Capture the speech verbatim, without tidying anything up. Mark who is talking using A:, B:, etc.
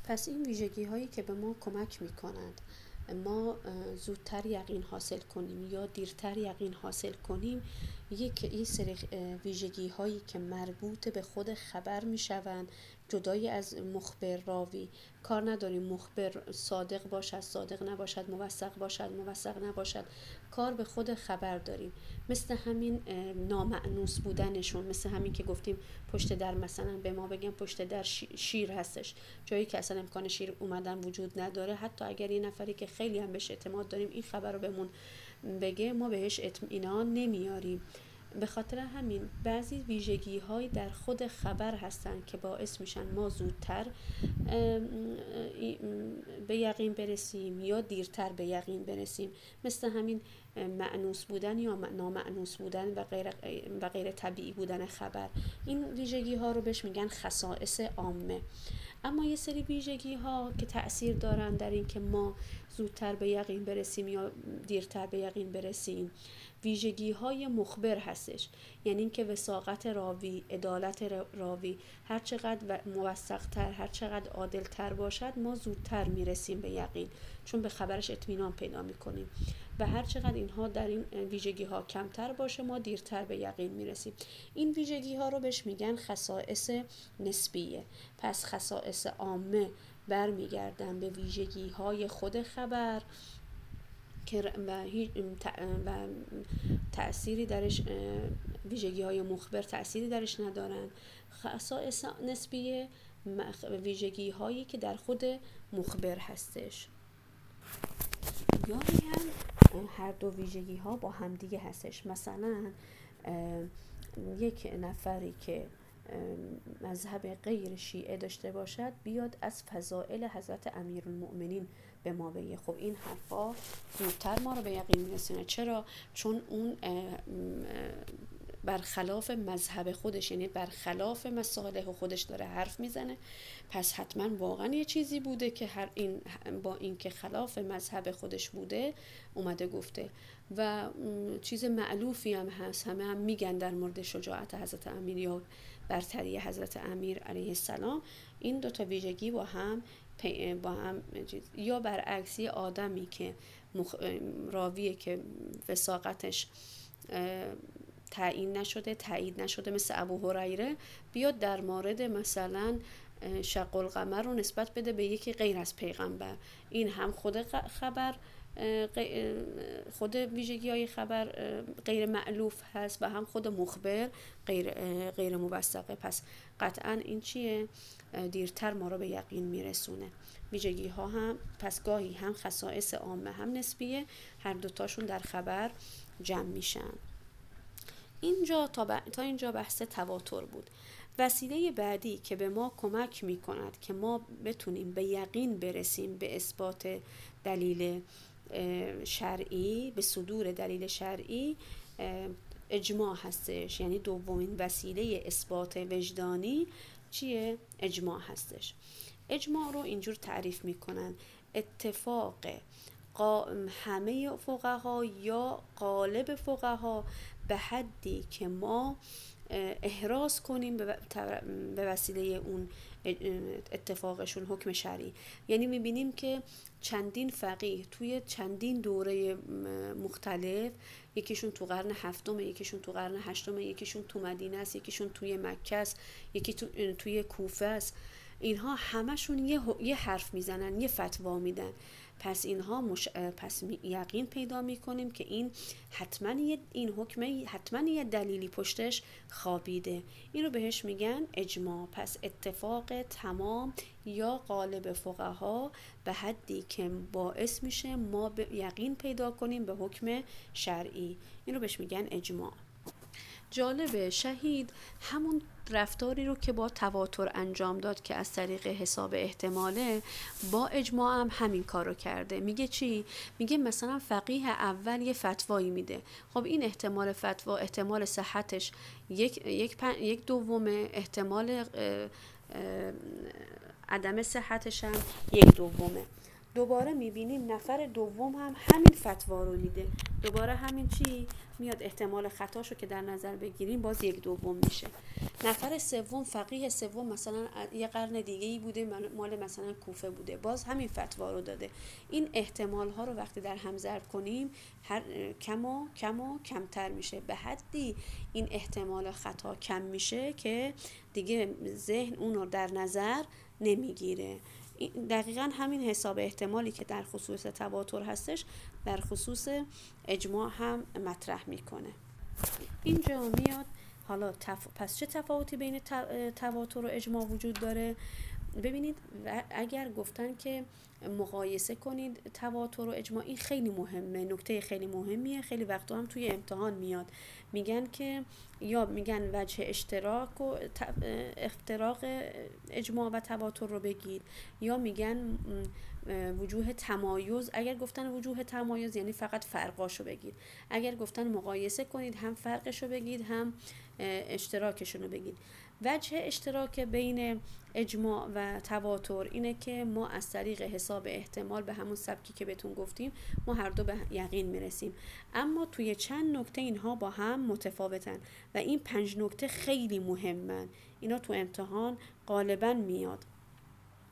A: پس این ویژگی هایی که به ما کمک می کنند ما زودتر یقین حاصل کنیم یا دیرتر یقین حاصل کنیم، یک این سری ویژگی هایی که مربوط به خود خبر می شوند، جدای از مخبر راوی. کار نداریم مخبر صادق باشد صادق نباشد، موثق باشد موثق نباشد، کار به خود خبر داریم. مثل همین نامأنوس بودنشون، مثل همین که گفتیم پشت در مثلا به ما بگن پشت در شیر هستش، جایی که اصلا امکان شیر اومدن وجود نداره. حتی اگر یه نفری که خیلی هم بهش اعتماد داریم این خبر رو بهمون بگه، ما بهش اطمینان نمیاریم. به خاطر همین بعضی ویژگی های در خود خبر هستن که باعث میشن ما زودتر به یقین برسیم یا دیرتر به یقین برسیم. مثل همین مأنوس بودن یا نامأنوس بودن و غیر و غیر طبیعی بودن خبر. این ویژگی ها رو بهش میگن خصائص عامه. اما یه سری ویژگی ها که تأثیر دارن در این که ما زودتر به یقین برسیم یا دیرتر به یقین برسیم، ویژگی های مخبر هستش. یعنی اینکه وثاقت راوی، عدالت راوی هر چقدر موثق تر، هر چقدر عادل تر باشد، ما زودتر میرسیم به یقین، چون به خبرش اطمینان پیدا میکنیم. و هر چقدر اینها در این ویژگی ها کمتر باشه، ما دیرتر به یقین میرسیم. این ویژگی ها رو بهش میگن خصائص نسبیه. پس خصائص عامه برمیگردن به ویژگی های خود خبر که و تأثیری درش، ویژگی های مخبر تأثیری درش ندارن. خصائص نسبیه ویژگی هایی که در خود مخبر هستش. یا میگن هر دو ویژگی ها با همدیگه هستش. مثلا یک نفری که مذهب غیر شیعه داشته باشد بیاد از فضائل حضرت امیرالمؤمنین به ما بگه، خب این حرفا زودتر ما رو به یقین میرسونه. چرا؟ چون اون برخلاف مذهب خودش، یعنی برخلاف مصالح خودش داره حرف میزنه. پس حتما واقعا یه چیزی بوده که هر این با این که خلاف مذهب خودش بوده اومده گفته. و چیز مألوفی هم هست، همه هم میگن در مورد شجاعت حضرت امیر یا برتری حضرت امیر علیه السلام. این دوتا ویژگی با هم با هم یا برعکسی آدمی که مخ... راویه که وثاقتش تعیین نشده تایید نشده، مثل ابو هریره، بیاد در مورد مثلا شق القمر رو نسبت بده به یکی غیر از پیغمبر. این هم خود خبر خود ویژگی های خبر غیر مألوف هست و هم خود مخبر غیر غیر موثقه. پس قطعا این چیه؟ دیرتر ما رو به یقین میرسونه. ویژگی ها هم پس گاهی هم خصائص عامه هم نسبیه، هر دوتاشون در خبر جمع میشن. اینجا تا, ب... تا اینجا بحث تواتر بود. وسیله بعدی که به ما کمک میکند که ما بتونیم به یقین برسیم به اثبات دلیل شرعی، به صدور دلیل شرعی، اجماع هستش. یعنی دومین وسیله اثبات وجدانی چیه؟ اجماع هستش. اجماع رو اینجور تعریف میکنن: اتفاق همه فقها یا غالب فقها به حدی که ما احراز کنیم به وسیله اون اتفاقشون حکم شرعی. یعنی میبینیم که چندین فقیه توی چندین دوره مختلف، یکیشون تو قرن هفتم، یکیشون تو قرن هشتم، یکیشون تو مدینه است، یکیشون توی مکه است، یکی تو توی کوفه است، اینها همشون یه یه حرف میزنن، یه فتوا میدن. پس اینها مش... پس یقین پیدا میکنیم که این حتما یه این حکمه حتما یه دلیلی پشتش خوابیده. این رو بهش میگن اجماع. پس اتفاق تمام یا غالب فقها به حدی که باعث میشه ما به یقین پیدا کنیم به حکم شرعی، این رو بهش میگن اجماع. جالبه شهید همون رفتاری رو که با تواتر انجام داد که از طریق حساب احتماله، با اجماع هم همین کار رو کرده. میگه چی؟ میگه مثلا فقیه اول یه فتوایی میده، خب این احتمال فتوا، احتمال صحتش یک یک پن... یک دومه، احتمال اه اه عدم صحتش هم یک دومه. دوباره میبینیم نفر دوم هم همین فتوا رو میده، دوباره همین چی؟ میاد احتمال خطاشو که در نظر بگیریم باز یک دوم میشه. نفر سوم، فقیه سوم مثلا یه قرن دیگه ای بوده، مال مثلا کوفه بوده، باز همین فتوا رو داده. این احتمال ها رو وقتی در هم ضرب کنیم هر کم و کم و کمتر میشه، به حدی این احتمال خطا کم میشه که دیگه ذهن اون رو در نظر نمیگیره. دقیقا همین حساب احتمالی که در خصوص تواتر هستش در خصوص اجماع هم مطرح میکنه. اینجا میاد حالا تف... پس چه تفاوتی بین تواتر و اجماع وجود داره؟ ببینید اگر گفتن که مقایسه کنید تواتر و اجماع، این خیلی مهمه، نکته خیلی مهمیه، خیلی وقتا هم توی امتحان میاد، میگن که یا میگن وجه اشتراک و افتراق اجماع و تواتر رو بگید، یا میگن وجوه تمایز. اگر گفتن وجوه تمایز یعنی فقط فرقاشو بگید، اگر گفتن مقایسه کنید هم فرقشو بگید هم اشتراکشونو بگید. وجه اشتراک بین اجماع و تواتر اینه که ما از طریق حساب احتمال به همون سبکی که بهتون گفتیم ما هر دو به یقین میرسیم، اما توی چند نکته اینها با هم متفاوتن و این پنج نکته خیلی مهمن، اینا تو امتحان غالبا میاد.